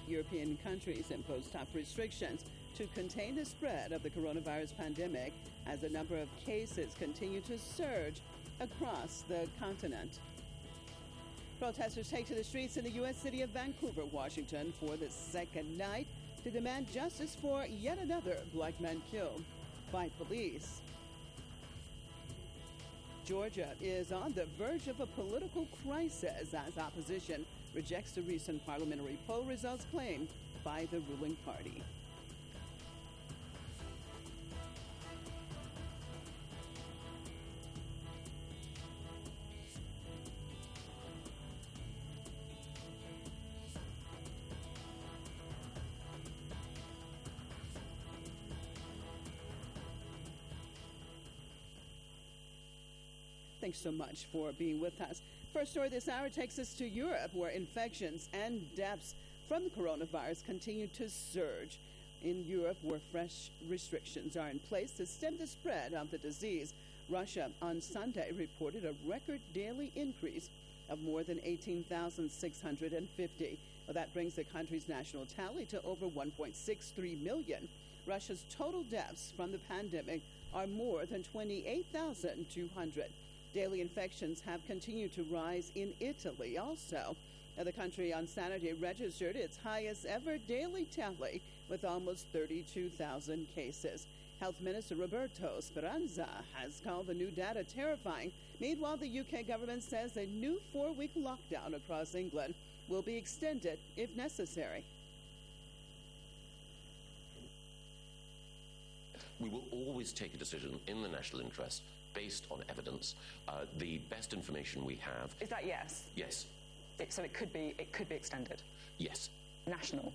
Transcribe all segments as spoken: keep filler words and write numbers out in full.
European countries impose tough restrictions to contain the spread of the coronavirus pandemic as the number of cases continue to surge across the continent. Protesters take to the streets in the U S city of Vancouver, Washington for the second night to demand justice for yet another black man killed by police. Georgia is on the verge of a political crisis as opposition rejects the recent parliamentary poll results claimed by the ruling party. Thanks so much for being with us. First story this hour takes us to Europe, where infections and deaths from the coronavirus continue to surge. In Europe, where fresh restrictions are in place to stem the spread of the disease, Russia on Sunday reported a record daily increase of more than eighteen thousand six hundred fifty. Well, that brings the country's national tally to over one point six three million. Russia's total deaths from the pandemic are more than twenty-eight thousand two hundred. Daily infections have continued to rise in Italy also. Now, the country on Saturday registered its highest ever daily tally with almost thirty-two thousand cases. Health Minister Roberto Speranza has called the new data terrifying. Meanwhile, the U K government says a new four-week lockdown across England will be extended if necessary. We will always take a decision in the national interest based on evidence, uh, the best information we have. Is that yes? Yes. It, so it could be it could be extended? Yes. National?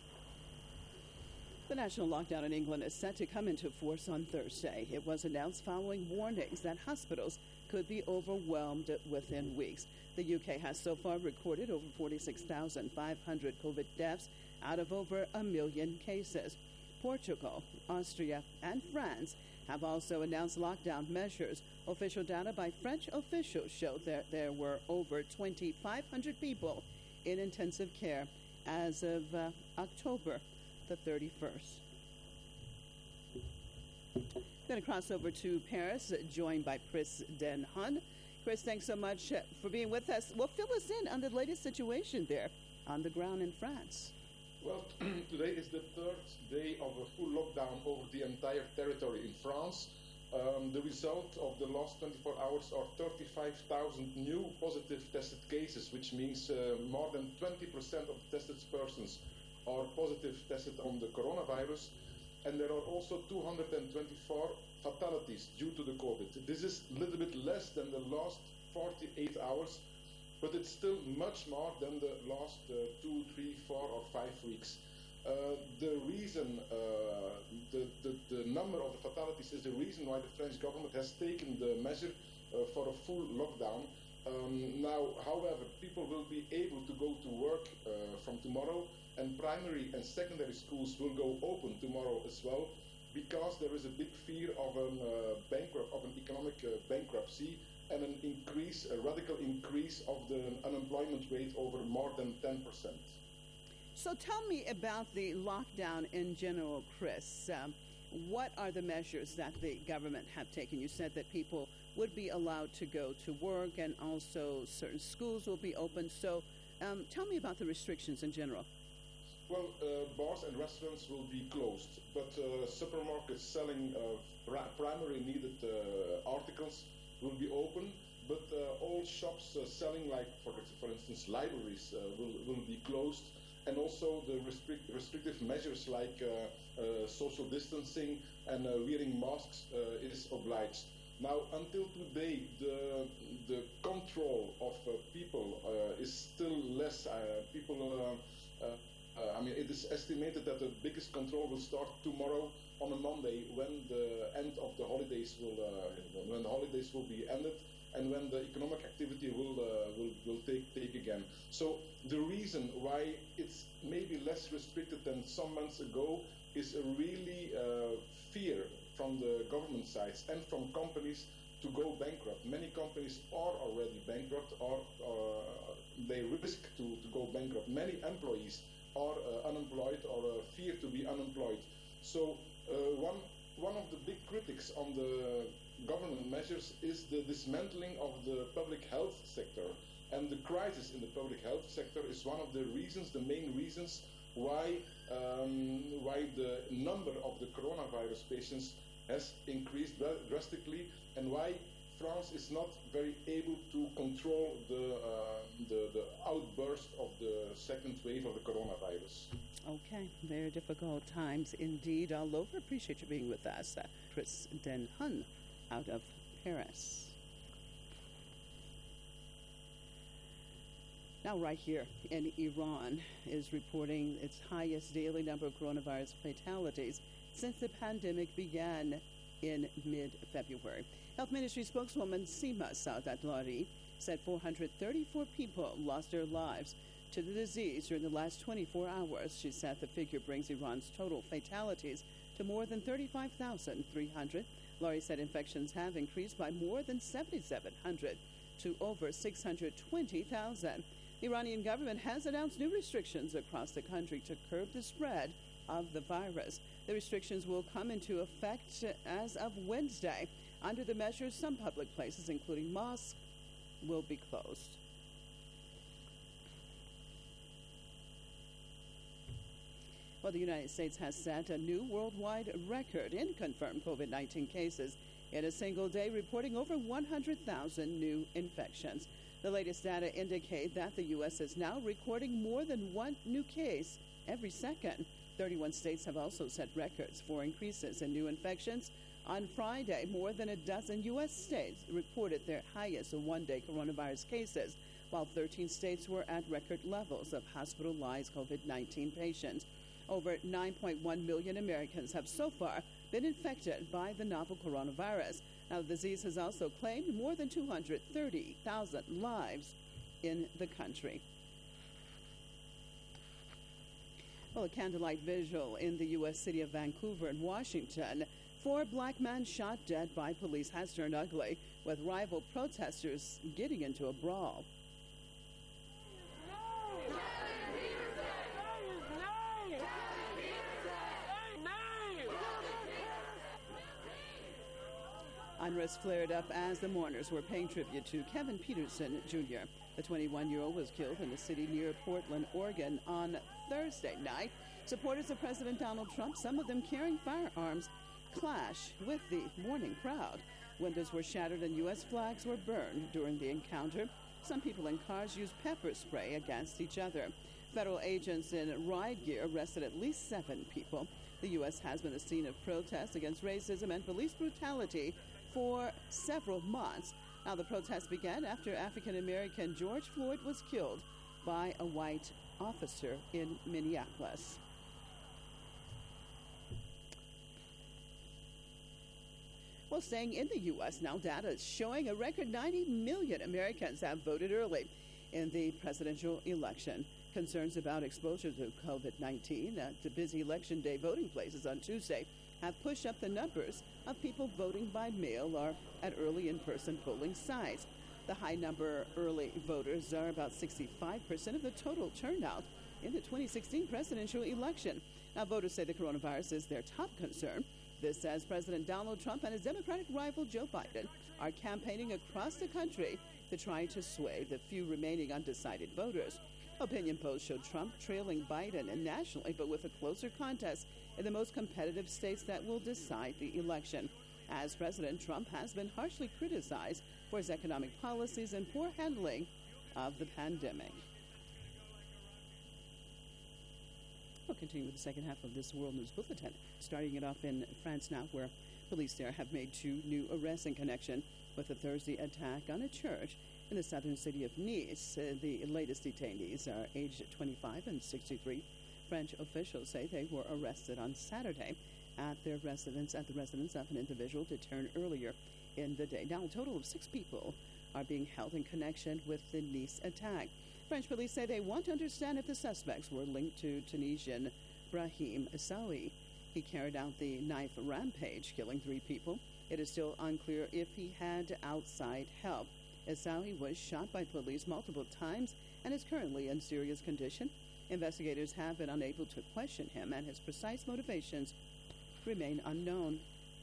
The national lockdown in England is set to come into force on Thursday. It was announced following warnings that hospitals could be overwhelmed within weeks. The U K has so far recorded over forty-six thousand five hundred COVID deaths out of over a million cases. Portugal, Austria, and France have also announced lockdown measures. Official data by French officials showed that there were over twenty-five hundred people in intensive care as of uh, October the thirty-first. Going to cross over to Paris, joined by Chris Denhun. Chris, thanks so much for being with us. Well, fill us in on the latest situation there on the ground in France. Well, today is the third day of a full lockdown over the entire territory in France. Um, the result of the last twenty-four hours are thirty-five thousand new positive tested cases, which means uh, more than twenty percent of the tested persons are positive tested on the coronavirus. And there are also two hundred twenty-four fatalities due to the COVID. This is a little bit less than the last forty-eight hours, but it's still much more than the last uh, two, three, four, or five weeks. Uh, the reason, uh, the, the, the number of the fatalities is the reason why the French government has taken the measure uh, for a full lockdown. Um, now, however, people will be able to go to work uh, from tomorrow, and primary and secondary schools will go open tomorrow as well, because there is a big fear of an uh, bankrupt, of an economic uh, bankruptcy, and an increase, a radical increase of the unemployment rate over more than ten percent. So tell me about the lockdown in general, Chris. Um, what are the measures that the government have taken? You said that people would be allowed to go to work, and also certain schools will be open. So um, tell me about the restrictions in general. Well, uh, bars and restaurants will be closed, but uh, supermarkets selling uh, pra- primary needed uh, articles will be open, but uh, all shops uh, selling, like, for, for instance, libraries uh, will, will be closed, and also the restrict, restrictive measures like uh, uh, social distancing and uh, wearing masks uh, is obliged. Now, until today, the, the control of uh, people uh, is still less. Uh, people uh, uh, Uh, I mean, it is estimated that the biggest control will start tomorrow on a Monday, when the end of the holidays will, uh, when the holidays will be ended, and when the economic activity will uh, will will take take again. So the reason why it's maybe less restricted than some months ago is a really uh, fear from the government sides and from companies to go bankrupt. Many companies are already bankrupt, or uh, they risk to, to go bankrupt. Many employees are uh, unemployed or uh, fear to be unemployed. So uh, one, one of the big critics on the government measures is the dismantling of the public health sector. And the crisis in the public health sector is one of the reasons, the main reasons, why, um, why the number of the coronavirus patients has increased drastically, and why France is not very able to control the, uh, the, the outburst of the second wave of the coronavirus. Okay, very difficult times indeed all over. Appreciate you being with us. Uh, Chris Den Hun out of Paris. Now, right here in Iran is reporting its highest daily number of coronavirus fatalities since the pandemic began in mid-February. Health Ministry spokeswoman Sima Saadatlari said four hundred thirty-four people lost their lives to the disease during the last twenty-four hours. She said the figure brings Iran's total fatalities to more than thirty-five thousand three hundred. Lari said infections have increased by more than seventy-seven hundred to over six hundred twenty thousand. The Iranian government has announced new restrictions across the country to curb the spread of the virus. The restrictions will come into effect as of Wednesday. Under the measures, some public places, including mosques, will be closed. Well, the United States has set a new worldwide record in confirmed COVID nineteen cases in a single day, reporting over one hundred thousand new infections. The latest data indicate that the U S is now recording more than one new case every second. thirty-one states have also set records for increases in new infections. On Friday, more than a dozen U S states reported their highest one-day coronavirus cases, while thirteen states were at record levels of hospitalized COVID nineteen patients. Over nine point one million Americans have so far been infected by the novel coronavirus. Now, the disease has also claimed more than two hundred thirty thousand lives in the country. Well, a candlelight vigil in the U S city of Vancouver and Washington. Four black men shot dead by police has turned ugly, with rival protesters getting into a brawl. Unrest flared up as the mourners were paying tribute to Kevin Peterson, Junior The twenty-one-year-old was killed in a city near Portland, Oregon on Thursday night. Supporters of President Donald Trump, some of them carrying firearms, clashed with the mourning crowd. Windows were shattered and U S flags were burned during the encounter. Some people in cars used pepper spray against each other. Federal agents in riot gear arrested at least seven people. The U S has been a scene of protest against racism and police brutality for several months. Now, the protest began after African-American George Floyd was killed by a white officer in Minneapolis. Well, staying in the U S now, data is showing a record ninety million Americans have voted early in the presidential election. Concerns about exposure to COVID nineteen at the busy Election Day voting places on Tuesday have pushed up the numbers of people voting by mail or at early in-person polling sites. The high number early voters are about sixty-five percent of the total turnout in the twenty sixteen presidential election. Now, voters say the coronavirus is their top concern. This as President Donald Trump and his Democratic rival Joe Biden are campaigning across the country to try to sway the few remaining undecided voters. Opinion polls show Trump trailing Biden nationally, but with a closer contest in the most competitive states that will decide the election. As President Trump has been harshly criticized for his economic policies and poor handling of the pandemic. We'll continue with the second half of this World News Bulletin, starting it off in France now, where police there have made two new arrests in connection with a Thursday attack on a church in the southern city of Nice. Uh, the latest detainees are aged twenty-five and sixty-three. French officials say they were arrested on Saturday at their residence, at the residence of an individual returned earlier in the day. Now, a total of six people are being held in connection with the Nice attack. French police say they want to understand if the suspects were linked to Tunisian Brahim Essaoubi. He carried out the knife rampage, killing three people. It is still unclear if he had outside help. Essaoubi was shot by police multiple times and is currently in serious condition. Investigators have been unable to question him, and his precise motivations remain unknown.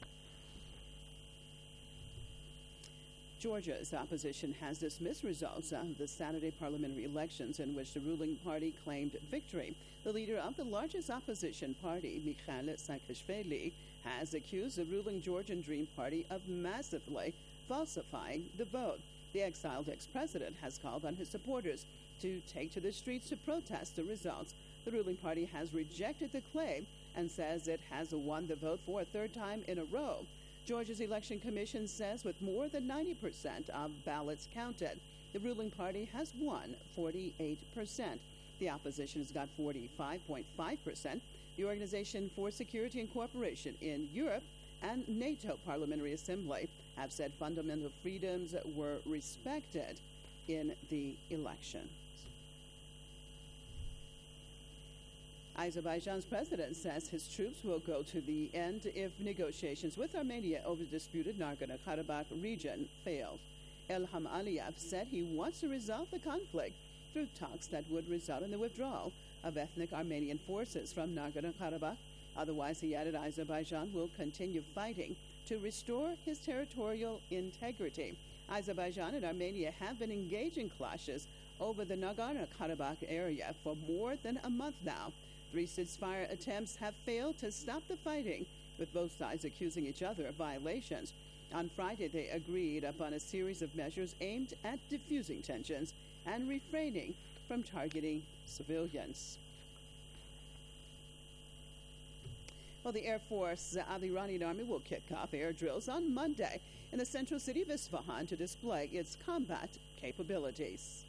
Georgia's opposition has dismissed results of the Saturday parliamentary elections in which the ruling party claimed victory. The leader of the largest opposition party, Mikhail Saakashvili, has accused the ruling Georgian Dream Party of massively falsifying the vote. The exiled ex-president has called on his supporters to take to the streets to protest the results. The ruling party has rejected the claim and says it has won the vote for a third time in a row. Georgia's election commission says with more than ninety percent of ballots counted, the ruling party has won forty-eight percent. The opposition has got forty-five point five percent. The Organization for Security and Cooperation in Europe and NATO Parliamentary Assembly have said fundamental freedoms were respected in the elections. Azerbaijan's president says his troops will go to the end if negotiations with Armenia over the disputed Nagorno-Karabakh region fail. Ilham Aliyev said he wants to resolve the conflict through talks that would result in the withdrawal of ethnic Armenian forces from Nagorno-Karabakh. Otherwise, he added, Azerbaijan will continue fighting to restore his territorial integrity. Azerbaijan and Armenia have been engaged in clashes over the Nagorno-Karabakh area for more than a month now. Three ceasefire attempts have failed to stop the fighting, with both sides accusing each other of violations. On Friday, they agreed upon a series of measures aimed at diffusing tensions and refraining from targeting civilians. Well, the Air Force of the Iranian Army will kick off air drills on Monday in the central city of Isfahan to display its combat capabilities.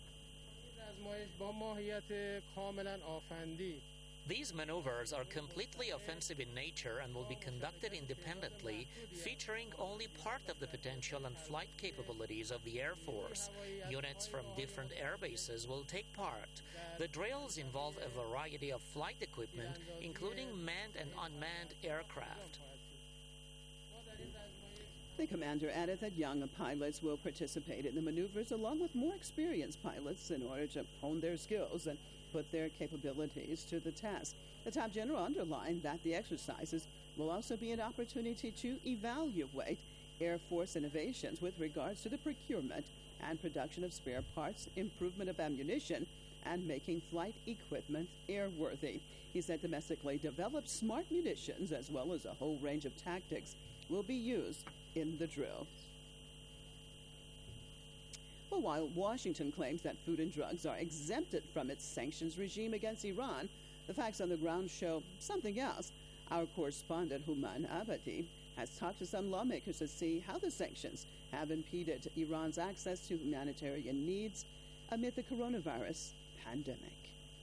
These maneuvers are completely offensive in nature and will be conducted independently, featuring only part of the potential and flight capabilities of the Air Force. Units from different air bases will take part. The drills involve a variety of flight equipment, including manned and unmanned aircraft. The commander added that young pilots will participate in the maneuvers along with more experienced pilots in order to hone their skills and put their capabilities to the test. The top general underlined that the exercises will also be an opportunity to evaluate Air Force innovations with regards to the procurement and production of spare parts, improvement of ammunition, and making flight equipment airworthy. He said domestically developed smart munitions as well as a whole range of tactics will be used in the drill. Well, while Washington claims that food and drugs are exempted from its sanctions regime against Iran, the facts on the ground show something else. Our correspondent Human Abadi has talked to some lawmakers to see how the sanctions have impeded Iran's access to humanitarian needs amid the coronavirus pandemic.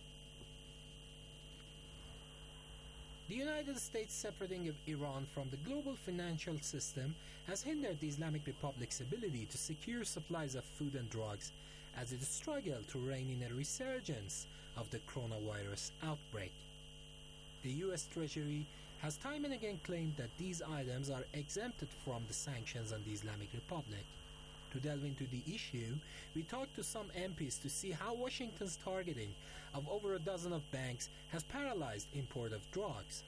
The United States separating of Iran from the global financial system has hindered the Islamic Republic's ability to secure supplies of food and drugs as it struggled to rein in a resurgence of the coronavirus outbreak. The U S Treasury has time and again claimed that these items are exempted from the sanctions on the Islamic Republic. To delve into the issue, we talked to some M Ps to see how Washington's targeting of over a dozen of banks has paralyzed import of drugs.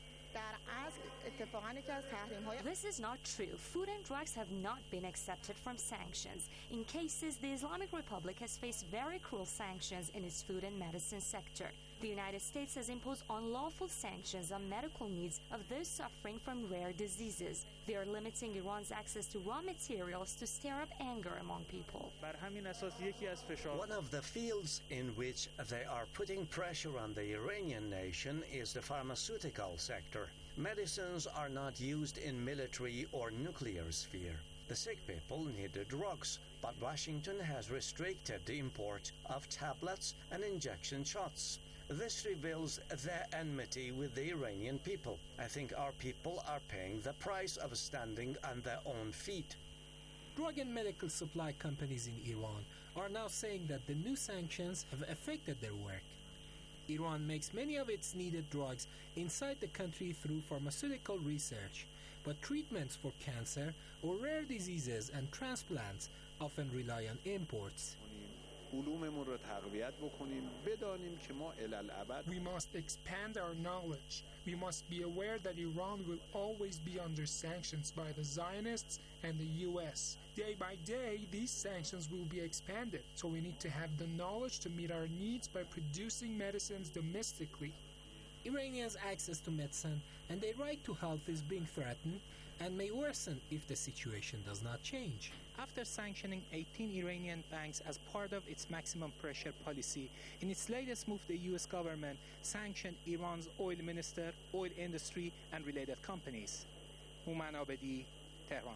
This is not true. Food and drugs have not been accepted from sanctions. In cases, the Islamic Republic has faced very cruel sanctions in its food and medicine sector. The United States has imposed unlawful sanctions on medical needs of those suffering from rare diseases. They are limiting Iran's access to raw materials to stir up anger among people. One of the fields in which they are putting pressure on the Iranian nation is the pharmaceutical sector. Medicines are not used in military or nuclear sphere. The sick people need the drugs, but Washington has restricted the import of tablets and injection shots. This reveals their enmity with the Iranian people. I think our people are paying the price of standing on their own feet. Drug and medical supply companies in Iran are now saying that the new sanctions have affected their work. Iran makes many of its needed drugs inside the country through pharmaceutical research, but treatments for cancer or rare diseases and transplants often rely on imports. علوممون رو تقویت بکنیم بدانیم که ما الالعبد We must expand our knowledge. We must be aware that Iran will always be under sanctions by the Zionists and the U S. Day by day, these sanctions will be expanded, so we need to have the knowledge to meet our needs by producing medicines domestically. Iranians' access to medicine and their right to health is being threatened and may worsen if the situation does not change. After sanctioning eighteen Iranian banks as part of its maximum pressure policy, in its latest move, the U S government sanctioned Iran's oil minister, oil industry, and related companies. Houman Abedi, Tehran.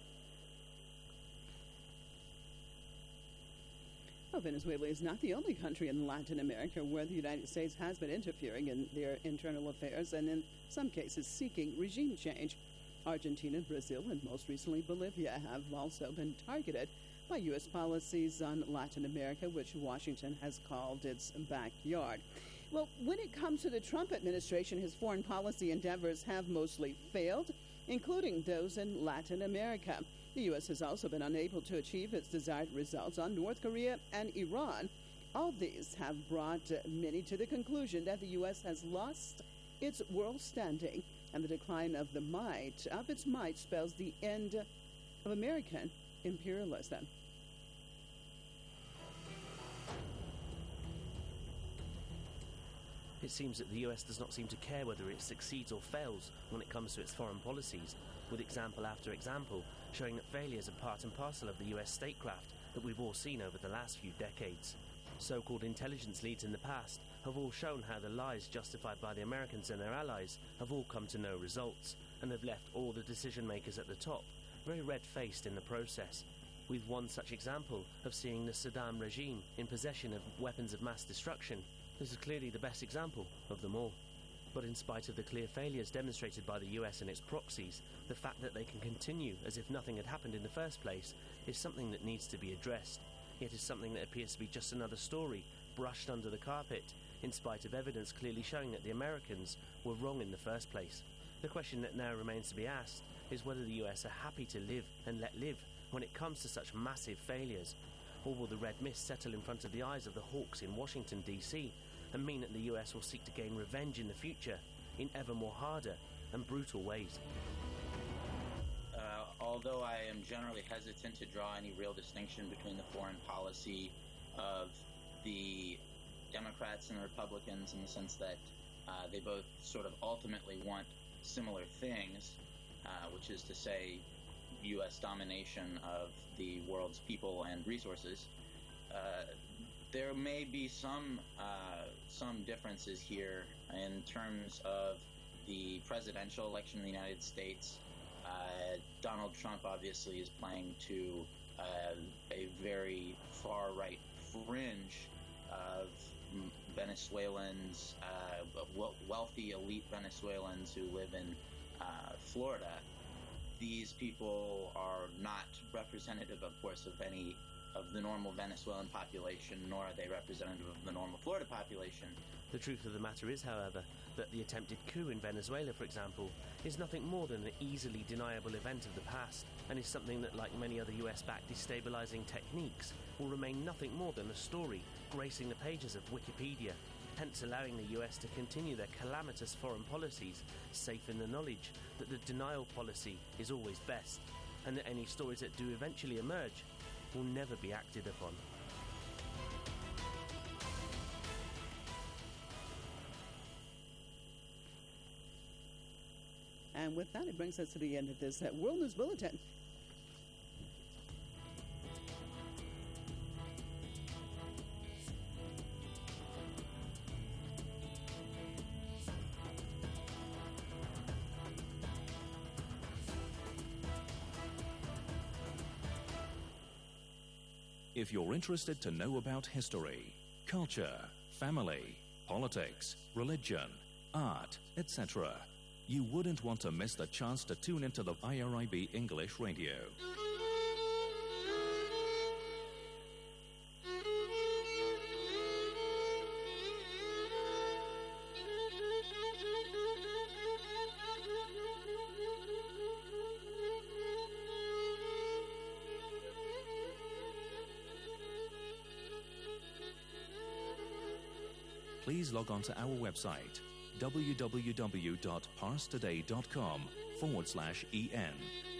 Well, Venezuela is not the only country in Latin America where the United States has been interfering in their internal affairs and in some cases seeking regime change. Argentina, Brazil, and most recently Bolivia have also been targeted by U S policies on Latin America, which Washington has called its backyard. Well, when it comes to the Trump administration, his foreign policy endeavors have mostly failed, including those in Latin America. The U S has also been unable to achieve its desired results on North Korea and Iran. All these have brought many to the conclusion that the U S has lost its world standing, and the decline of the might of its might spells the end of American imperialism. It seems that the U S does not seem to care whether it succeeds or fails when it comes to its foreign policies, with example after example showing that failures are part and parcel of the U S statecraft that we've all seen over the last few decades. So-called intelligence leads in the past have all shown how the lies justified by the Americans and their allies have all come to no results and have left all the decision-makers at the top very red-faced in the process, with one such example of seeing the Saddam regime in possession of weapons of mass destruction. This is clearly the best example of them all. But in spite of the clear failures demonstrated by the U S and its proxies, the fact that they can continue as if nothing had happened in the first place is something that needs to be addressed. It is something that appears to be just another story, brushed under the carpet, in spite of evidence clearly showing that the Americans were wrong in the first place. The question that now remains to be asked is whether the U S are happy to live and let live when it comes to such massive failures, or will the red mist settle in front of the eyes of the hawks in Washington, D C, and mean that the U S will seek to gain revenge in the future in ever more harder and brutal ways. Uh, although I am generally hesitant to draw any real distinction between the foreign policy of the Democrats and the Republicans in the sense that uh, they both sort of ultimately want similar things, uh, which is to say U S domination of the world's people and resources, uh, there may be some uh, some differences here in terms of the presidential election in the United States. Uh, Donald Trump obviously is playing to uh, a very far-right fringe of Venezuelans, uh, wealthy elite Venezuelans who live in uh, Florida. These people are not representative, of course, of any of the normal Venezuelan population, nor are they representative of the normal Florida population. The truth of the matter is, however, that the attempted coup in Venezuela, for example, is nothing more than an easily deniable event of the past, and is something that, like many other U S-backed destabilizing techniques, will remain nothing more than a story gracing the pages of Wikipedia, hence allowing the U S to continue their calamitous foreign policies, safe in the knowledge that the denial policy is always best, and that any stories that do eventually emerge will never be acted upon. And with that, it brings us to the end of this uh, World News Bulletin. If you're interested to know about history, culture, family, politics, religion, art, et cetera, you wouldn't want to miss the chance to tune into the I R I B English Radio. please log on to our website www.parstoday.com forward slash en.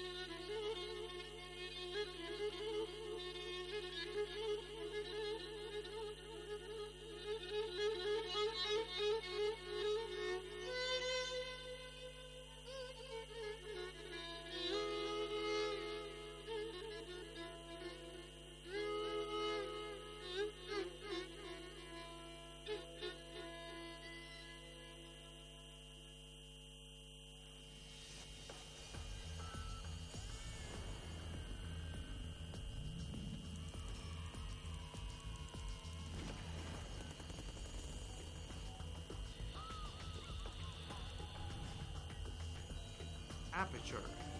Aperture.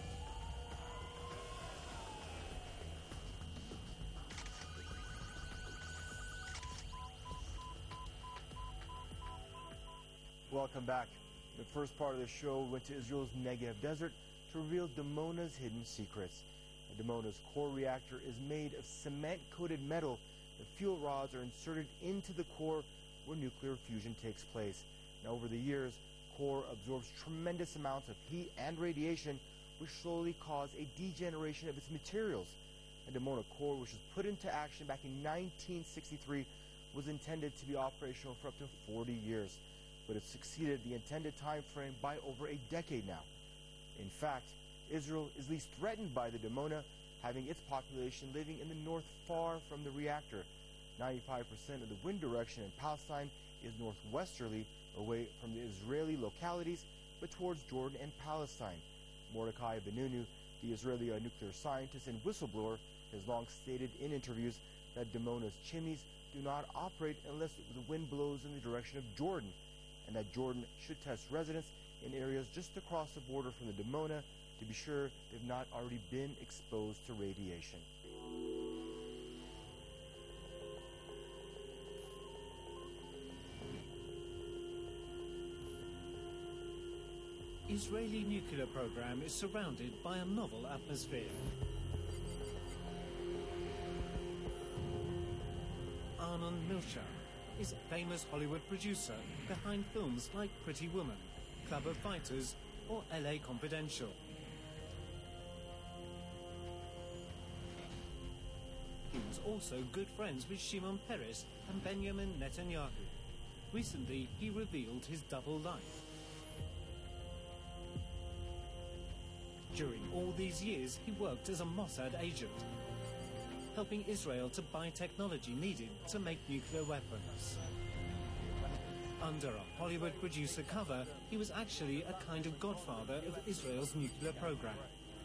Welcome back. The first part of the show went to Israel's Negev desert to reveal Dimona's hidden secrets. Dimona's core reactor is made of cement-coated metal. The fuel rods are inserted into the core where nuclear fusion takes place. Now, over the years, core absorbs tremendous amounts of heat and radiation, which slowly cause a degeneration of its materials. The Dimona core, which was put into action back in nineteen sixty-three, was intended to be operational for up to forty years, but it succeeded the intended time frame by over a decade now. In fact, Israel is least threatened by the Dimona, having its population living in the north far from the reactor. ninety-five percent of the wind direction in Palestine is northwesterly, away from the Israeli localities, but towards Jordan and Palestine. Mordechai Benunu, the Israeli uh, nuclear scientist and whistleblower, has long stated in interviews that Dimona's chimneys do not operate unless the wind blows in the direction of Jordan, and that Jordan should test residents in areas just across the border from the Dimona to be sure they've not already been exposed to radiation. Israeli nuclear program is surrounded by a novel atmosphere. Arnon Milchan is a famous Hollywood producer behind films like Pretty Woman, Club of Fighters, or L A Confidential. He was also good friends with Shimon Peres and Benjamin Netanyahu. Recently, he revealed his double life. During all these years, he worked as a Mossad agent, helping Israel to buy technology needed to make nuclear weapons. Under a Hollywood producer cover, he was actually a kind of godfather of Israel's nuclear program.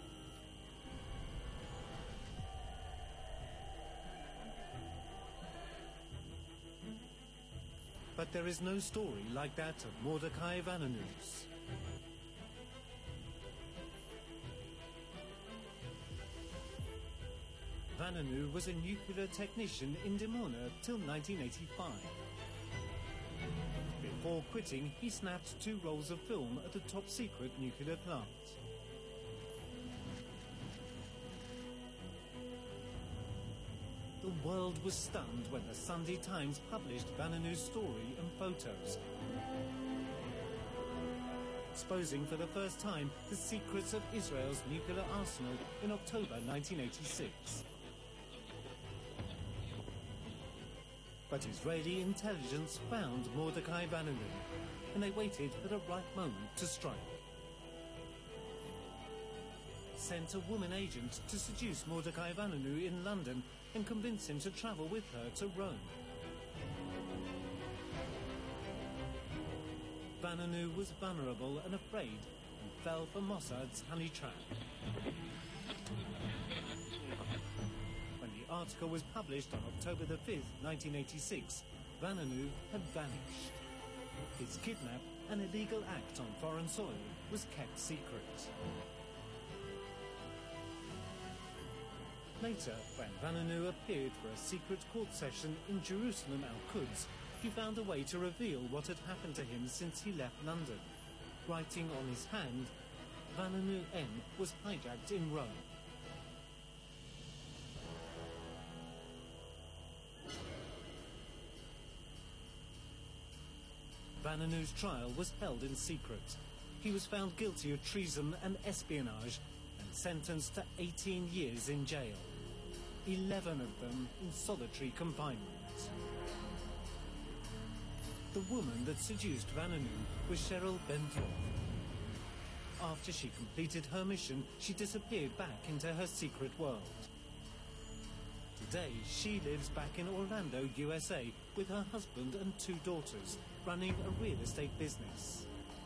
But there is no story like that of Mordechai Vannunu's. Vannunu was a nuclear technician in Dimona till nineteen eighty-five. Before quitting, he snapped two rolls of film at a top-secret nuclear plant. The world was stunned when the Sunday Times published Vannunu's story and photos, exposing for the first time the secrets of Israel's nuclear arsenal in October nineteen eighty-six. But Israeli intelligence found Mordechai Vannunu, and they waited for the right moment to strike. Sent a woman agent to seduce Mordechai Vannunu in London and convince him to travel with her to Rome. Vannunu was vulnerable and afraid and fell for Mossad's honey trap. When the article was published on October the fifth, nineteen eighty-six, Vannunu had vanished. His kidnap, an illegal act on foreign soil, was kept secret. Later, when Vannunu appeared for a secret court session in Jerusalem Al-Quds, he found a way to reveal what had happened to him since he left London. Writing on his hand, Vannunu M was hijacked in Rome. Vannunu's trial was held in secret. He was found guilty of treason and espionage and sentenced to eighteen years in jail, eleven of them in solitary confinement. The woman that seduced Vannunu was Cheryl Bentov. After she completed her mission, she disappeared back into her secret world. Today, she lives back in Orlando, U S A, with her husband and two daughters, running a real estate business.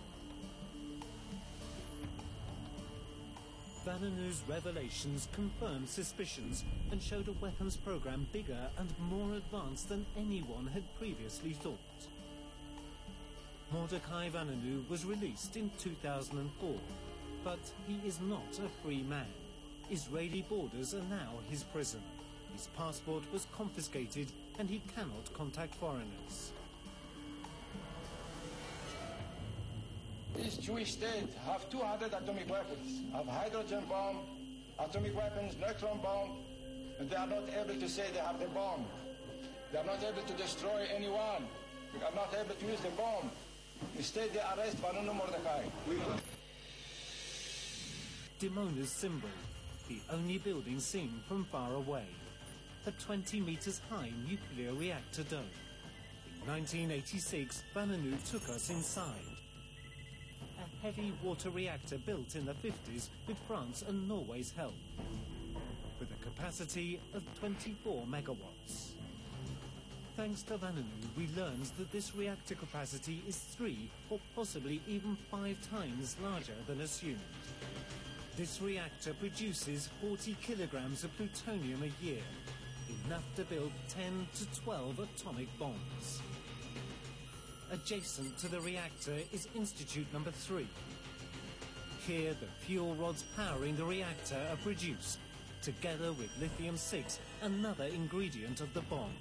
Vannunu's revelations confirmed suspicions and showed a weapons program bigger and more advanced than anyone had previously thought. Mordechai Vannunu was released in two thousand four, but he is not a free man. Israeli borders are now his prison. His passport was confiscated and he cannot contact foreigners. This Jewish state have two hundred atomic weapons, have hydrogen bomb, atomic weapons, neutron bomb, and they are not able to say they have the bomb. They are not able to destroy anyone. They are not able to use the bomb. Instead, they arrest Vannunu Mordechai. Dimona's symbol, the only building seen from far away. A twenty meters high nuclear reactor dome. In nineteen eighty-six, Vannunu took us inside. A heavy water reactor built in the fifties with France and Norway's help, with a capacity of twenty-four megawatts. Thanks to Vannunu, we learned that this reactor capacity is three or possibly even five times larger than assumed. This reactor produces forty kilograms of plutonium a year, enough to build ten to twelve atomic bombs. Adjacent to the reactor is Institute number three. Here, the fuel rods powering the reactor are produced, together with lithium six, another ingredient of the bomb.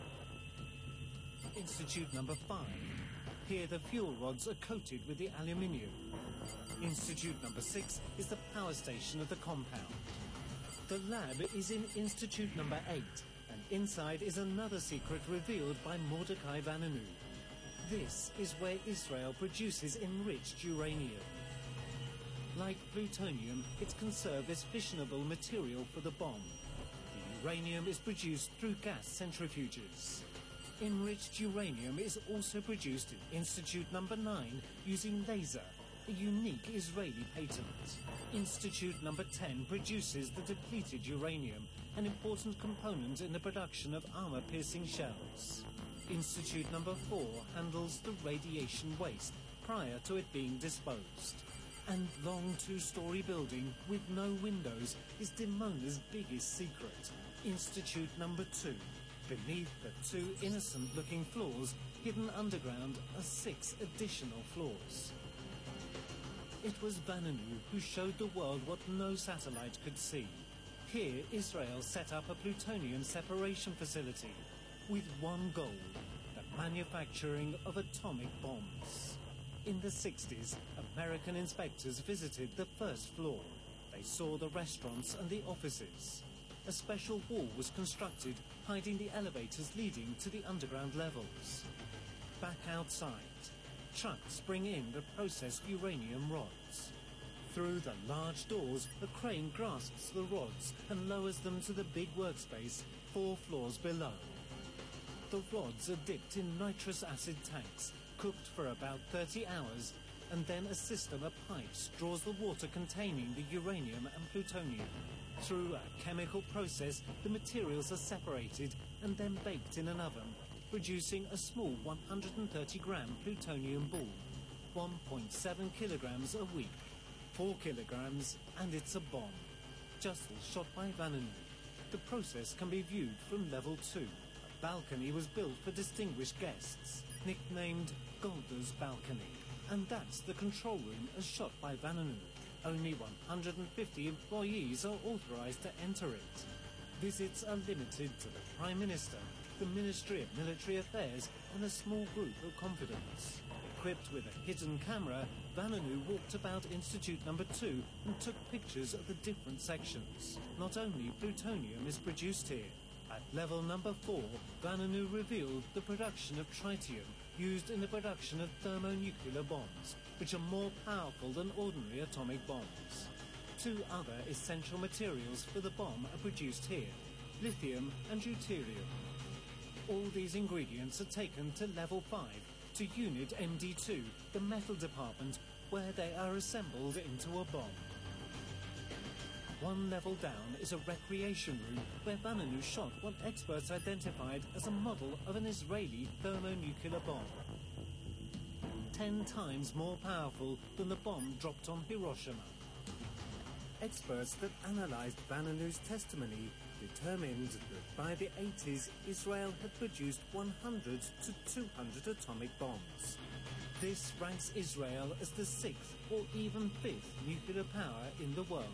Institute number five. Here, the fuel rods are coated with the aluminium. Institute number six is the power station of the compound. The lab is in Institute number eight, and inside is another secret revealed by Mordechai Vannunu. This is where Israel produces enriched uranium. Like plutonium, it's conserved as fissionable material for the bomb. The uranium is produced through gas centrifuges. Enriched uranium is also produced in Institute number nine using laser, a unique Israeli patent. Institute number ten produces the depleted uranium, an important component in the production of armor-piercing shells. Institute number four handles the radiation waste prior to it being disposed. And long two-story building with no windows is Dimona's biggest secret. Institute number two. Beneath the two innocent-looking floors, hidden underground are six additional floors. It was Vannunu who showed the world what no satellite could see. Here, Israel set up a plutonium separation facility with one goal, the manufacturing of atomic bombs. In the sixties, American inspectors visited the first floor. They saw the restaurants and the offices. A special wall was constructed, hiding the elevators leading to the underground levels. Back outside, trucks bring in the processed uranium rods. Through the large doors, a crane grasps the rods and lowers them to the big workspace four floors below. The rods are dipped in nitrous acid tanks, cooked for about thirty hours, and then a system of pipes draws the water containing the uranium and plutonium. Through a chemical process, the materials are separated and then baked in an oven, producing a small one hundred thirty gram plutonium ball, one point seven kilograms a week, four kilograms, and it's a bomb. Just shot by Vannunu. The process can be viewed from level two. A balcony was built for distinguished guests, nicknamed Golda's Balcony. And that's the control room as shot by Vannunu. Only one hundred fifty employees are authorized to enter it. Visits are limited to the Prime Minister, the Ministry of Military Affairs, and a small group of confidants. Equipped with a hidden camera, Vannunu walked about Institute number two and took pictures of the different sections. Not only plutonium is produced here. At level number four, Vannunu revealed the production of tritium, used in the production of thermonuclear bombs, which are more powerful than ordinary atomic bombs. Two other essential materials for the bomb are produced here, lithium and deuterium. All these ingredients are taken to level five, to Unit M D two, the metal department, where they are assembled into a bomb. One level down is a recreation room where Vanunu shot what experts identified as a model of an Israeli thermonuclear bomb. Ten times more powerful than the bomb dropped on Hiroshima. Experts that analysed Vanunu's testimony determined that by the eighties, Israel had produced one hundred to two hundred atomic bombs. This ranks Israel as the sixth or even fifth nuclear power in the world.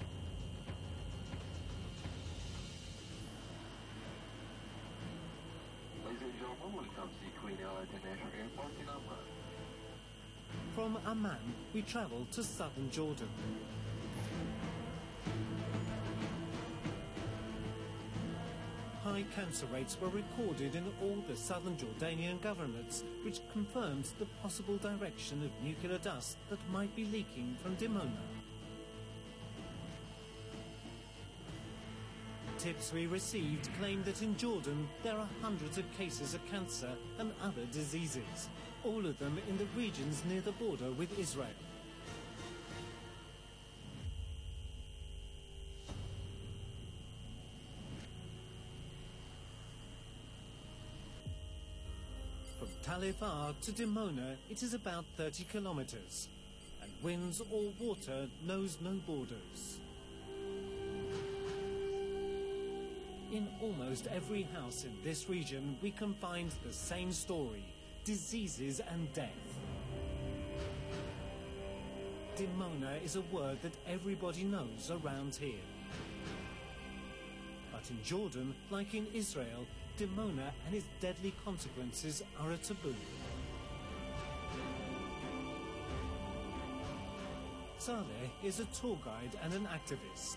From Amman, we travel to southern Jordan. High cancer rates were recorded in all the southern Jordanian governments, which confirmed the possible direction of nuclear dust that might be leaking from Dimona. Tips we received claim that in Jordan there are hundreds of cases of cancer and other diseases, all of them in the regions near the border with Israel. From Talifar to Dimona, it is about thirty kilometers, and winds or water knows no borders. In almost every house in this region, we can find the same story: diseases and death. Dimona is a word that everybody knows around here. But in Jordan, like in Israel, Dimona and its deadly consequences are a taboo. Saleh is a tour guide and an activist.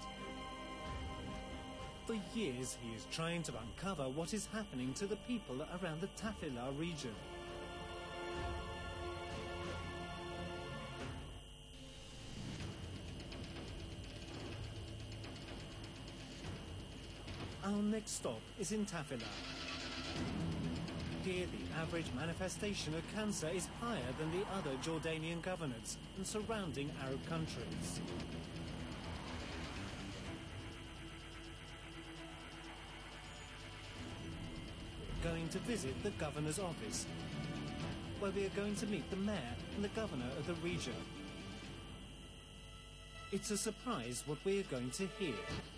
For years, he is trying to uncover what is happening to the people around the Tafila region. Our next stop is in Tafila. Here, the average manifestation of cancer is higher than the other Jordanian governorates and surrounding Arab countries. We're going to visit the governor's office, where we are going to meet the mayor and the governor of the region. It's a surprise what we are going to hear.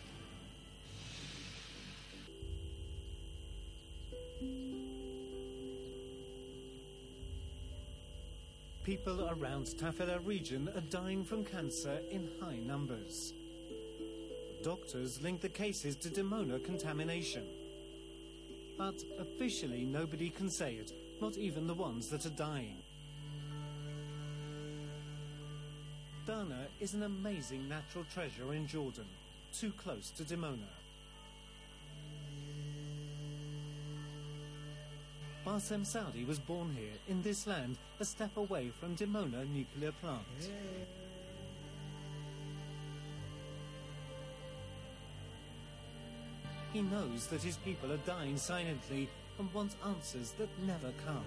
People around Tafila region are dying from cancer in high numbers. Doctors link the cases to Dimona contamination. But officially nobody can say it, not even the ones that are dying. Dana is an amazing natural treasure in Jordan, too close to Dimona. Bassem Saudi was born here, in this land, a step away from Dimona nuclear plant. He knows that his people are dying silently and wants answers that never come.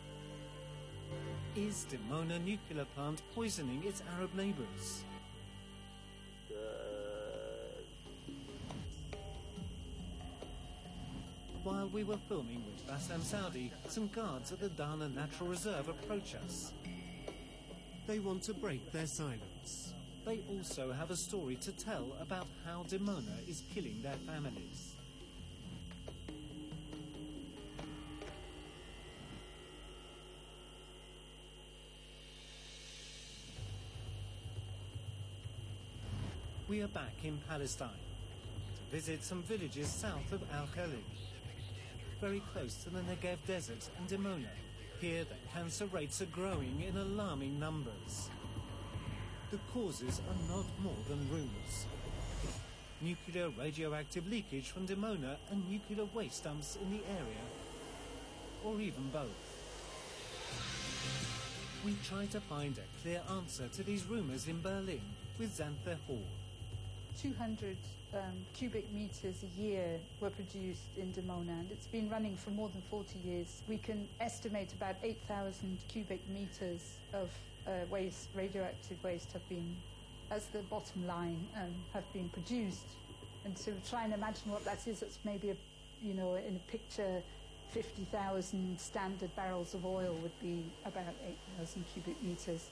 Is Dimona nuclear plant poisoning its Arab neighbors? While we were filming with Bassem Saudi, some guards at the Dana Natural Reserve approach us. They want to break their silence. They also have a story to tell about how Dimona is killing their families. We are back in Palestine to visit some villages south of Al-Khalid, very close to the Negev desert and Dimona. Here the cancer rates are growing in alarming numbers. The causes are not more than rumours. Nuclear radioactive leakage from Dimona and nuclear waste dumps in the area, or even both. We try to find a clear answer to these rumours in Berlin with Xanthe Hall. two hundred um, cubic meters a year were produced in Dimona, and it's been running for more than forty years. We can estimate about eight thousand cubic meters of uh, waste, radioactive waste, have been, as the bottom line, um, have been produced. And to try and imagine what that is, it's maybe, a, you know, in a picture, fifty thousand standard barrels of oil would be about eight thousand cubic meters.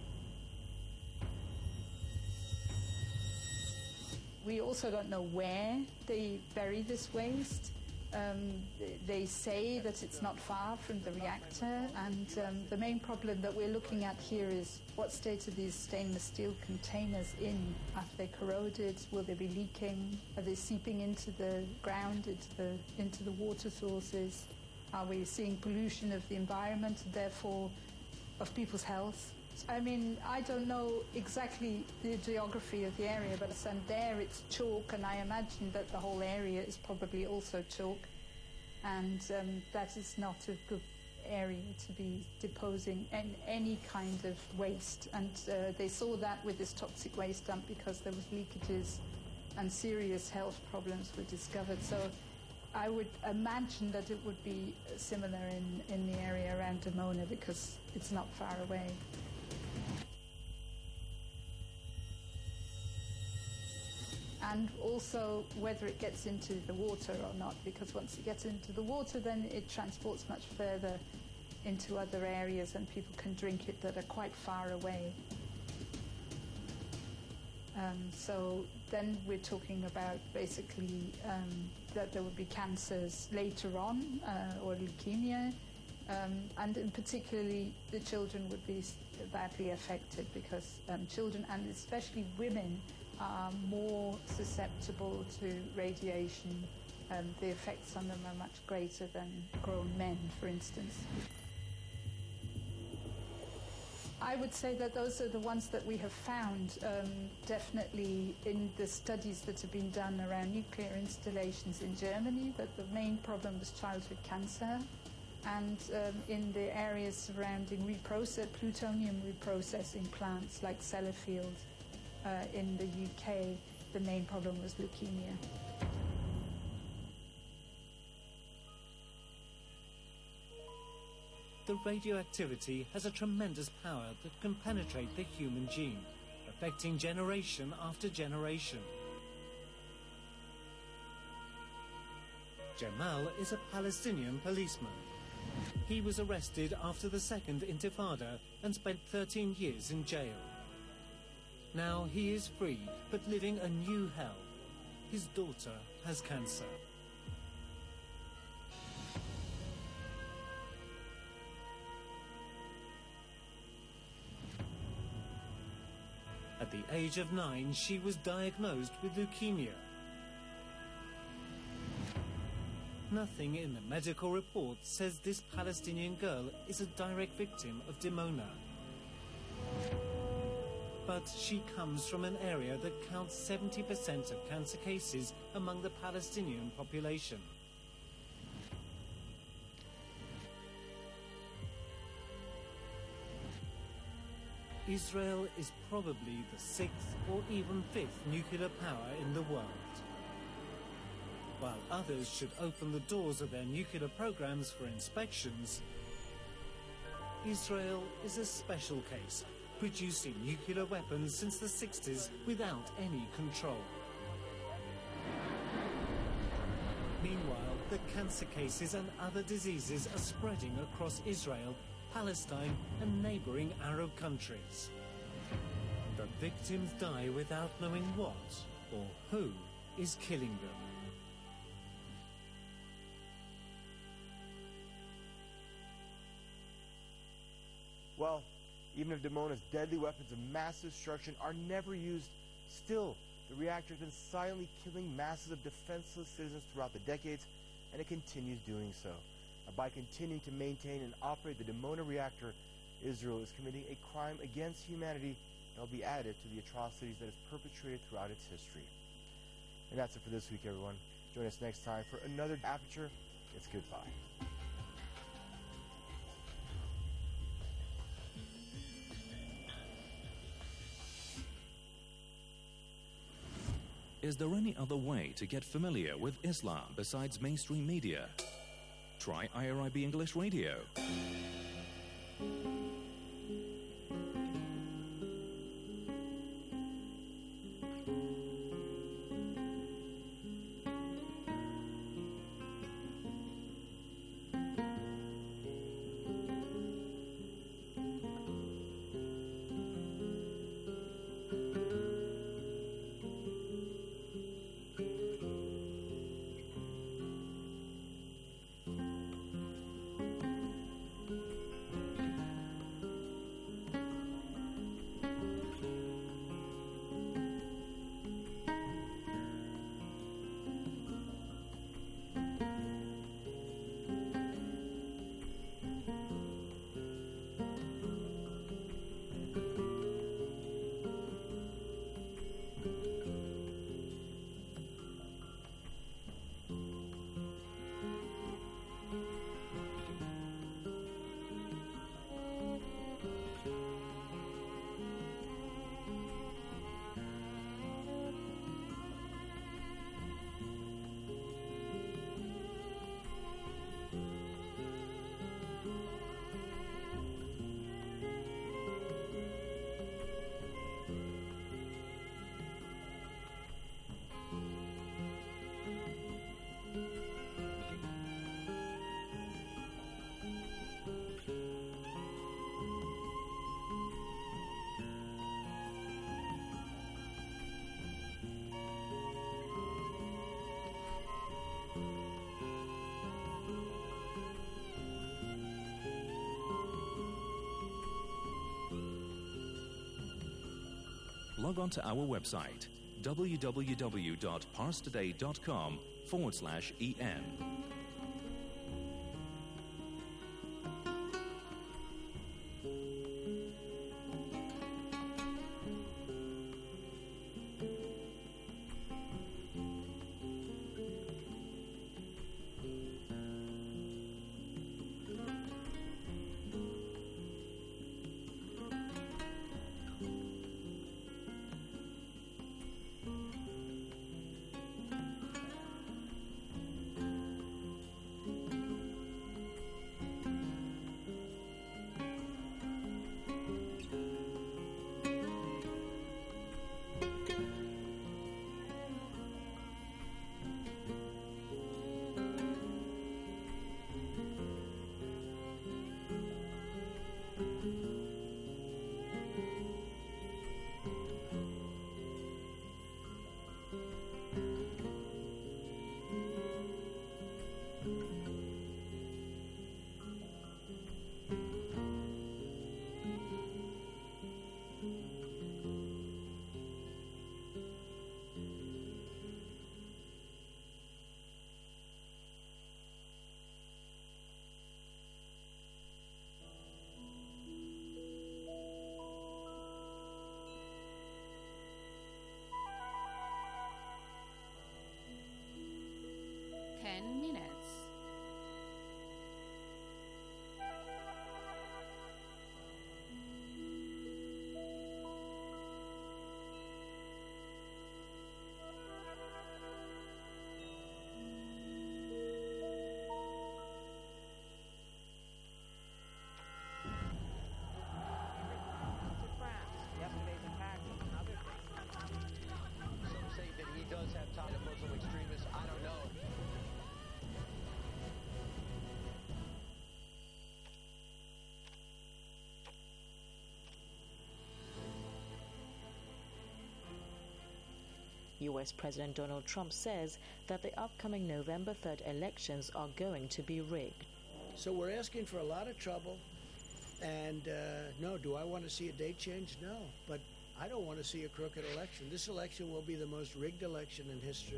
We also don't know where they bury this waste. Um, they say that it's not far from the reactor, and um, the main problem that we're looking at here is what state are these stainless steel containers in? Have they corroded? Will they be leaking? Are they seeping into the ground, into the, into the water sources? Are we seeing pollution of the environment and therefore of people's health? I mean, I don't know exactly the geography of the area, but and there it's chalk, and I imagine that the whole area is probably also chalk, and um, that is not a good area to be deposing any, any kind of waste. And uh, they saw that with this toxic waste dump because there was leakages and serious health problems were discovered. So I would imagine that it would be similar in, in the area around Dimona because it's not far away. And also whether it gets into the water or not, because once it gets into the water, then it transports much further into other areas and people can drink it that are quite far away. Um, so then we're talking about basically um, that there would be cancers later on, uh, or leukemia, um, and in particularly the children would be badly affected because um, children, and especially women, are more susceptible to radiation. Um, the effects on them are much greater than grown men, for instance. I would say that those are the ones that we have found, um, definitely in the studies that have been done around nuclear installations in Germany, that the main problem was childhood cancer. And um, in the areas surrounding reprocess, plutonium reprocessing plants like Sellafield, Uh, in the U K, the main problem was leukemia. The radioactivity has a tremendous power that can penetrate the human gene, affecting generation after generation. Jamal is a Palestinian policeman. He was arrested after the Second Intifada and spent thirteen years in jail. Now he is free, but living a new hell. His daughter has cancer. At the age of nine, she was diagnosed with leukemia. Nothing in the medical report says this Palestinian girl is a direct victim of Dimona. But she comes from an area that counts seventy percent of cancer cases among the Palestinian population. Israel is probably the sixth or even fifth nuclear power in the world. While others should open the doors of their nuclear programs for inspections, Israel is a special case, producing nuclear weapons since the sixties without any control. Meanwhile, the cancer cases and other diseases are spreading across Israel, Palestine, and neighboring Arab countries. The victims die without knowing what or who is killing them. Well, even if Dimona's deadly weapons of mass destruction are never used, still, the reactor has been silently killing masses of defenseless citizens throughout the decades, and it continues doing so. Now, by continuing to maintain and operate the Dimona reactor, Israel is committing a crime against humanity that will be added to the atrocities that it's perpetrated throughout its history. And that's it for this week, everyone. Join us next time for another Aperture. It's goodbye. Is there any other way to get familiar with Islam besides mainstream media? Try I R I B English Radio. Log on to our website, www.parstoday.com forward slash EN. ten minutes. Yesterday's attack was another thing. Some say that he does have ties to Muslim extremists. I don't know. U S President Donald Trump says that the upcoming November third elections are going to be rigged. So we're asking for a lot of trouble. And uh, no, do I want to see a date change? No. But I don't want to see a crooked election. This election will be the most rigged election in history.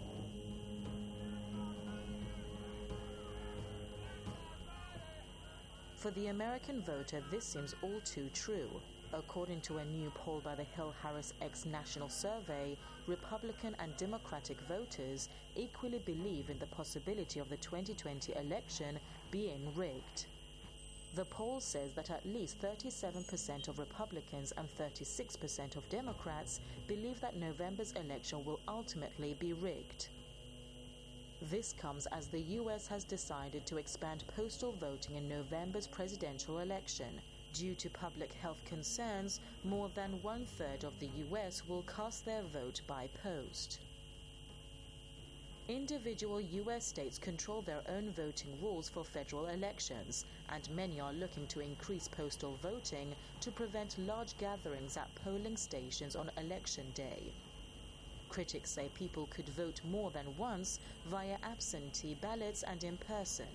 For the American voter, this seems all too true. According to a new poll by the Hill-Harris X National Survey, Republican and Democratic voters equally believe in the possibility of the twenty twenty election being rigged. The poll says that at least thirty-seven percent of Republicans and thirty-six percent of Democrats believe that November's election will ultimately be rigged. This comes as the U S has decided to expand postal voting in November's presidential election. Due to public health concerns, more than one-third of the U S will cast their vote by post. Individual U S states control their own voting rules for federal elections, and many are looking to increase postal voting to prevent large gatherings at polling stations on election day. Critics say people could vote more than once via absentee ballots and in person.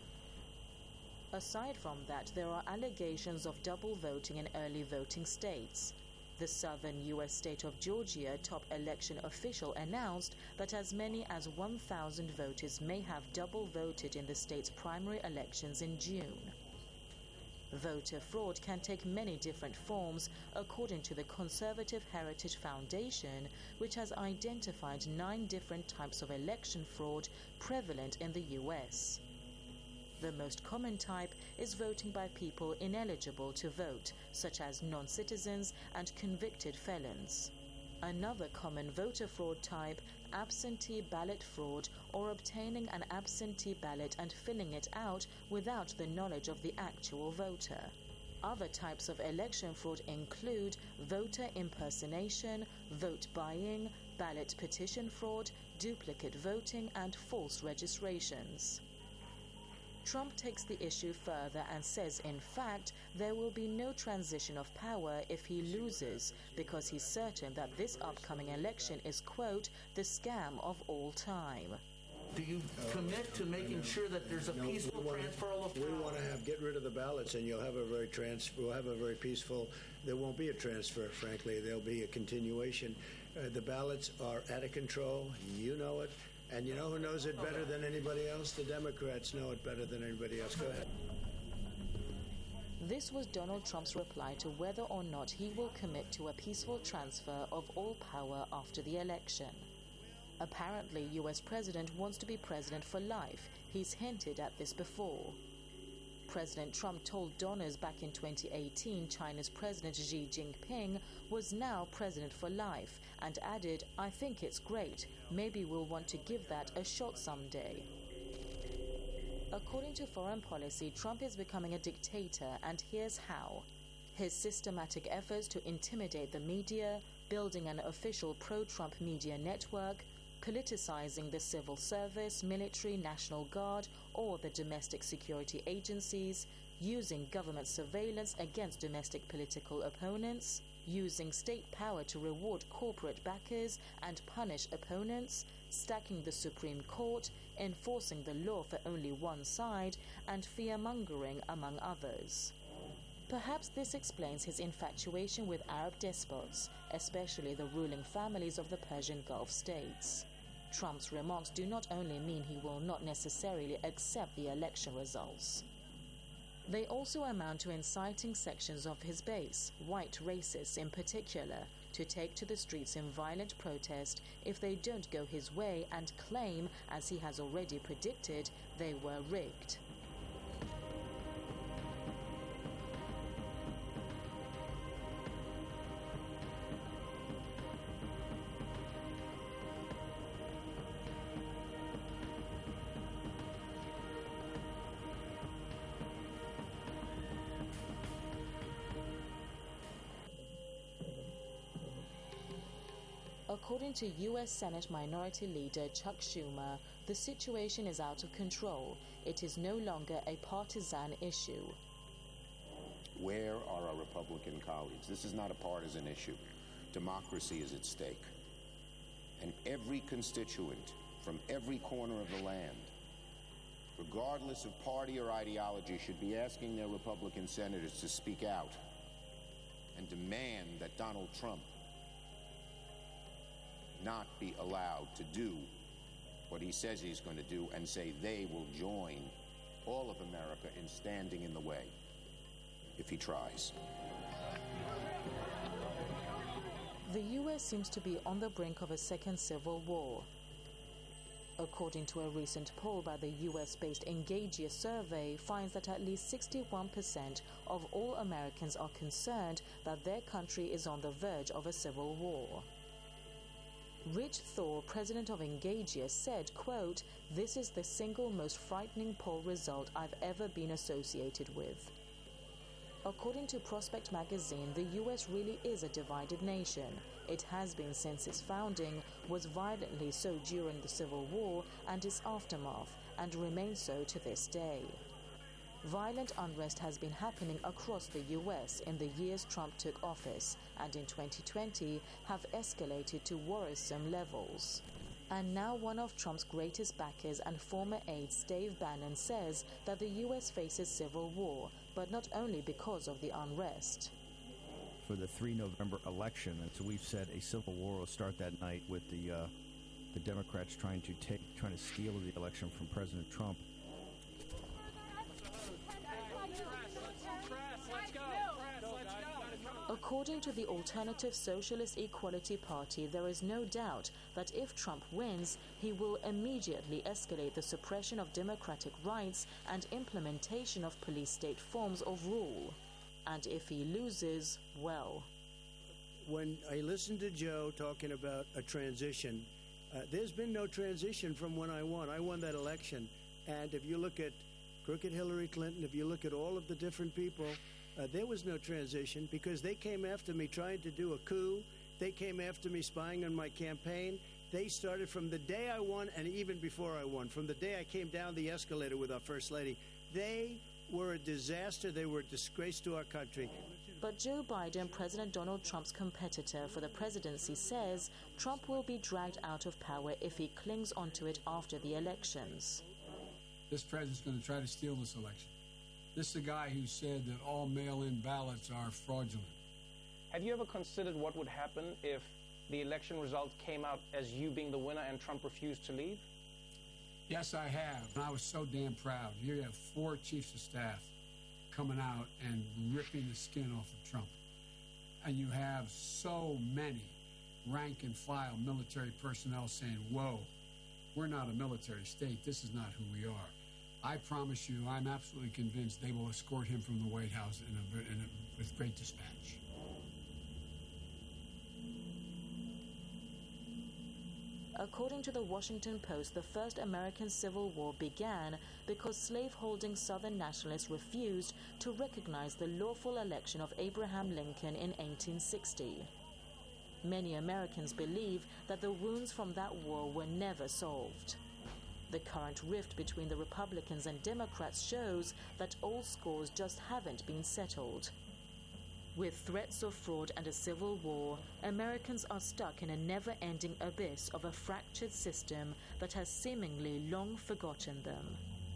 Aside from that, there are allegations of double voting in early voting states. The southern U S state of Georgia top election official announced that as many as one thousand voters may have double voted in the state's primary elections in June. Voter fraud can take many different forms, according to the Conservative Heritage Foundation, which has identified nine different types of election fraud prevalent in the U S. The most common type is voting by people ineligible to vote, such as non-citizens and convicted felons. Another common voter fraud type, absentee ballot fraud, or obtaining an absentee ballot and filling it out without the knowledge of the actual voter. Other types of election fraud include voter impersonation, vote buying, ballot petition fraud, duplicate voting, and false registrations. Trump takes the issue further and says, in fact, there will be no transition of power if he loses, because he's certain that this upcoming election is, quote, the scam of all time. Do you commit to making sure that there's a no, peaceful we wanna, transfer of power? We want to have get rid of the ballots, and you'll have a very trans. We'll have a very peaceful. There won't be a transfer, frankly. There'll be a continuation. Uh, the ballots are out of control. You know it. And you know who knows it better than anybody else? The Democrats know it better than anybody else. Go ahead. This was Donald Trump's reply to whether or not he will commit to a peaceful transfer of all power after the election. Apparently, U S President wants to be president for life. He's hinted at this before. President Trump told donors back in twenty eighteen China's President Xi Jinping was now president for life, and added, "I think it's great. Maybe we'll want to give that a shot someday." According to Foreign Policy, Trump is becoming a dictator, and here's how. His systematic efforts to intimidate the media, building an official pro-Trump media network, politicizing the civil service, military, National Guard, or the domestic security agencies, using government surveillance against domestic political opponents, using state power to reward corporate backers and punish opponents, stacking the Supreme Court, enforcing the law for only one side, and fear-mongering, among others. Perhaps this explains his infatuation with Arab despots, especially the ruling families of the Persian Gulf states. Trump's remarks do not only mean he will not necessarily accept the election results. They also amount to inciting sections of his base, white racists in particular, to take to the streets in violent protest if they don't go his way and claim, as he has already predicted, they were rigged. According to U S Senate Minority Leader Chuck Schumer, the situation is out of control. It is no longer a partisan issue. Where are our Republican colleagues? This is not a partisan issue. Democracy is at stake. And every constituent from every corner of the land, regardless of party or ideology, should be asking their Republican senators to speak out and demand that Donald Trump not be allowed to do what he says he's going to do, and say they will join all of America in standing in the way if he tries. The U S seems to be on the brink of a second civil war. According to a recent poll by the U S-based Engagia survey, finds that at least sixty-one percent of all Americans are concerned that their country is on the verge of a civil war. Rich Thor, president of Engagia, said, quote, "This is the single most frightening poll result I've ever been associated with." According to Prospect magazine, the U S really is a divided nation. It has been since its founding, was violently so during the Civil War and its aftermath, and remains so to this day. Violent unrest has been happening across the U S in the years Trump took office, and in twenty twenty have escalated to worrisome levels. And now one of Trump's greatest backers and former aides, Dave Bannon, says that the U S faces civil war, but not only because of the unrest. For the three November election, and so we've said a civil war will start that night with the uh, the Democrats trying to take, trying to steal the election from President Trump. According to the Alternative Socialist Equality Party, there is no doubt that if Trump wins, he will immediately escalate the suppression of democratic rights and implementation of police state forms of rule. And if he loses, well. When I listened to Joe talking about a transition, uh, there's been no transition from when I won. I won that election. And if you look at crooked Hillary Clinton, if you look at all of the different people, Uh, there was no transition because they came after me trying to do a coup. They came after me spying on my campaign. They started from the day I won and even before I won, from the day I came down the escalator with our First Lady. They were a disaster. They were a disgrace to our country. But Joe Biden, President Donald Trump's competitor for the presidency, says Trump will be dragged out of power if he clings onto it after the elections. This president's going to try to steal this election. This is a guy who said that all mail-in ballots are fraudulent. Have you ever considered what would happen if the election result came out as you being the winner and Trump refused to leave? Yes, I have. And I was so damn proud. Here you have four chiefs of staff coming out and ripping the skin off of Trump. And you have so many rank and file military personnel saying, whoa, we're not a military state. This is not who we are. I promise you, I'm absolutely convinced they will escort him from the White House in a, in a, with great dispatch. According to the Washington Post, the first American Civil War began because slave-holding Southern nationalists refused to recognize the lawful election of Abraham Lincoln in eighteen sixty. Many Americans believe that the wounds from that war were never solved. The current rift between the Republicans and Democrats shows that old scores just haven't been settled. With threats of fraud and a civil war, Americans are stuck in a never-ending abyss of a fractured system that has seemingly long forgotten them.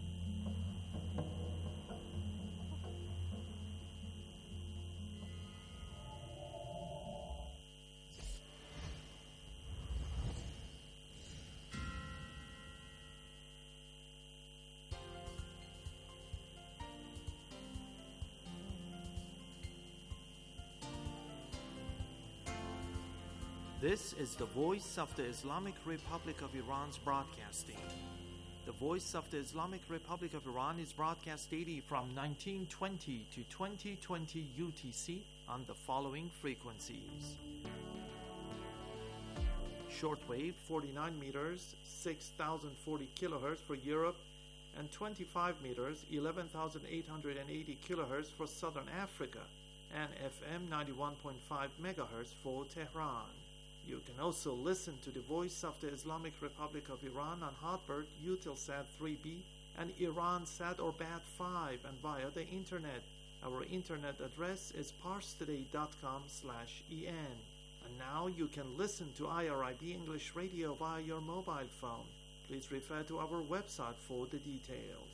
This is the Voice of the Islamic Republic of Iran's broadcasting. The Voice of the Islamic Republic of Iran is broadcast daily from nineteen twenty to twenty twenty U T C on the following frequencies. Shortwave forty-nine meters, six thousand forty kilohertz for Europe, and twenty-five meters, eleven thousand eight hundred eighty kilohertz for Southern Africa, and F M ninety-one point five megahertz for Tehran. You can also listen to the Voice of the Islamic Republic of Iran on Hotbird, Eutelsat three B, and Iransat or B A T five, and via the internet. Our internet address is parstoday dot com slash en. And now you can listen to I R I B English Radio via your mobile phone. Please refer to our website for the details.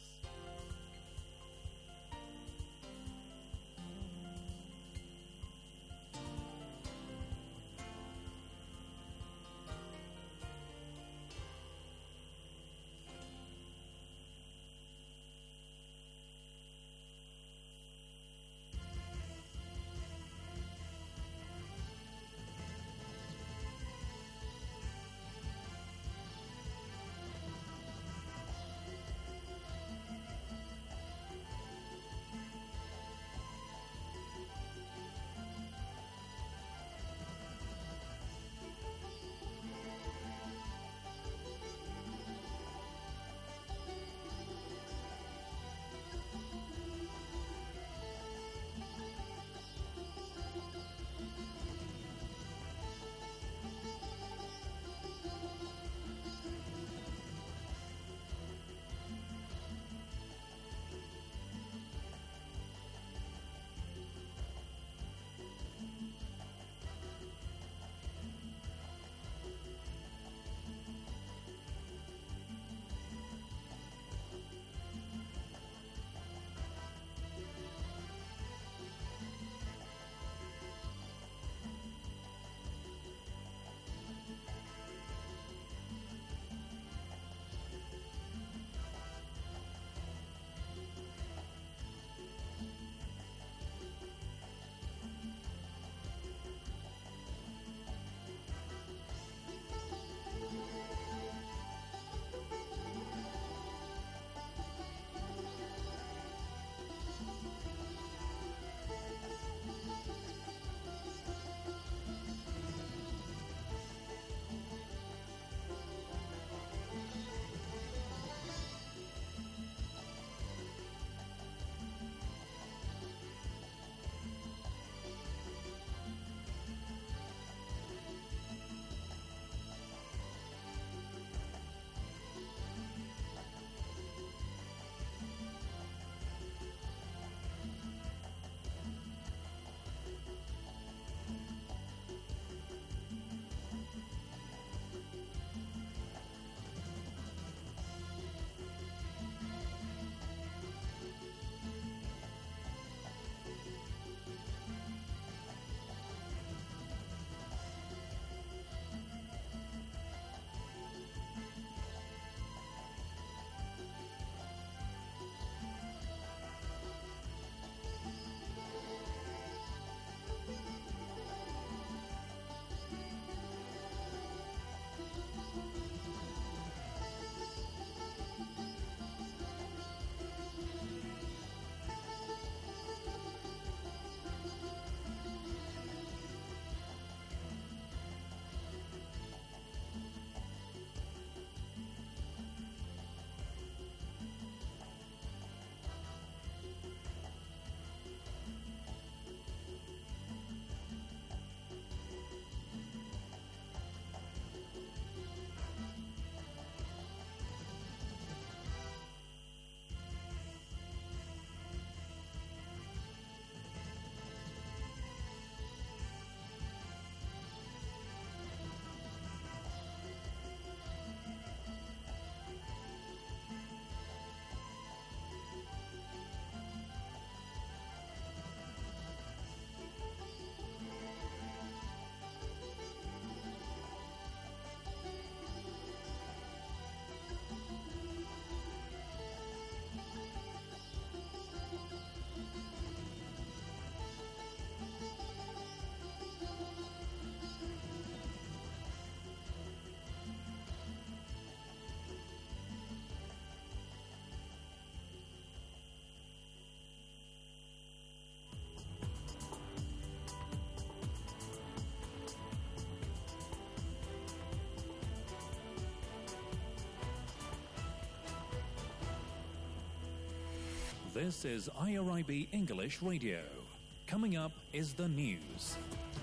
This is I R I B English Radio. Coming up is the news.